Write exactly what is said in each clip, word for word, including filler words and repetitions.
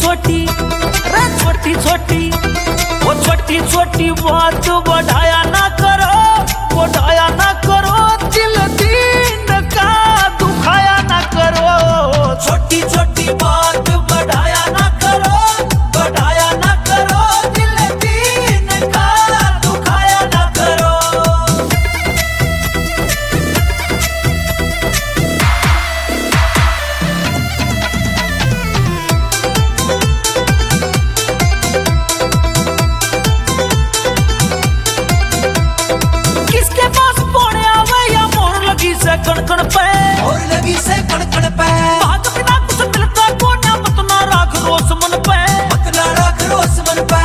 छोटी रे छोटी छोटी वो छोटी छोटी बात बढ़ाया ना करो, बढ़ाया ना करो, दिल दीन का दुखाया ना करो। छोटी छोटी बात बढ़ाया ना करो, बढ़ाया ना करो, दिल दीन का दुखाया ना करो। कणकण पे और लगी से कणकण पे भाग बिना कुछ मिलता को ना मत ना राख रोस मन पे, मत ना राख रोस मन पे।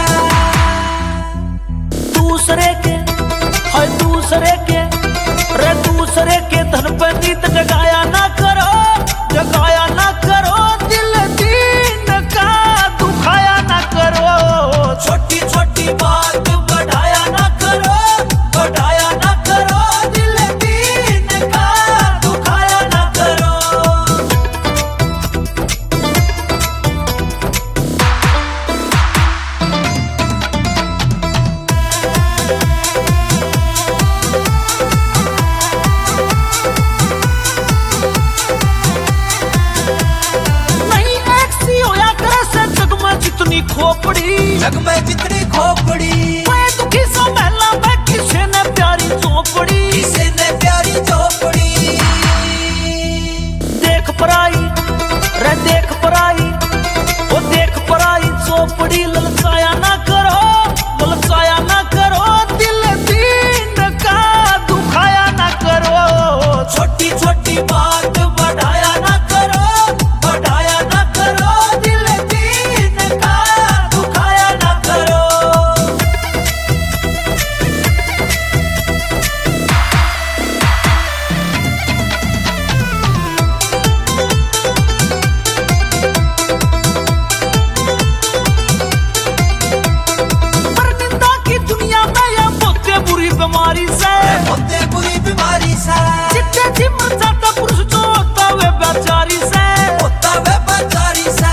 दूसरे के है दूसरे के रे दूसरे के धन पे नीत जगाया ना करो, जगाया ना करो, दिल दीन का दुखाया ना करो। छोटी छोटी बात बढ़ाया ना करो, बढ़ाया ना करो, दिल दीन का दुखाया ना करो। नहीं एक सी होया करे से जग में जितनी खोपड़ी, जग में जितनी खोपड़ी, मैं दुखी सा महला में किसी ने प्यारी झोपड़ी, किसी ने प्यारी झोपड़ी। देख पराई रे देख पराई वो देख पराई झोपड़ी, ललचाया ना करो, ललचाया ना करो, दिल दीन का दुखाया ना करो। छोटी छोटी बात बढ़ाया ना करो, बढ़ाया ना करो, दिल दीन का दुखाया ना करो। पर निंदा की दुनिया में ये बहुते बुरी बीमारी से, होते बुरी बीमारी से, जितने जी मर जाता पुरुष जो होता वे बेचारी से, होता वे बेचारी से।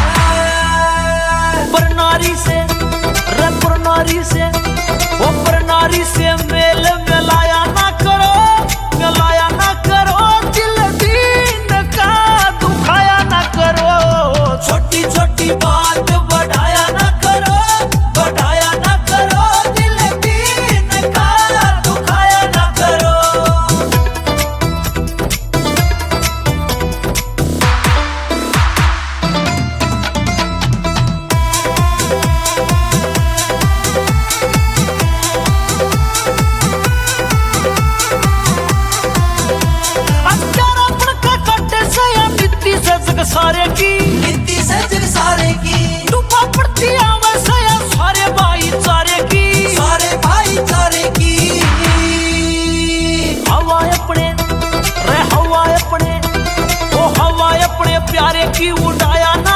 पर नारी से रे पर नारी से वो पर नारी से मेल मिलाया ना करो, मिलाया ना करो, दिल दीन का दुखाया ना करो। छोटी छोटी बात बढ़ाया ना करो, बढ़ाया ना करो, दिल दीन का दुखाया ना करो। अत्यारापन का काटे से या मिट्टी से जग सारे की, नीति से जग सारे की, डूबा पड़ती आवे से या सारे भाईचारे की, सारे भाईचारे की। हवा अपने रे हवा अपने वो हवा अपने प्यारे की उड़ाया ना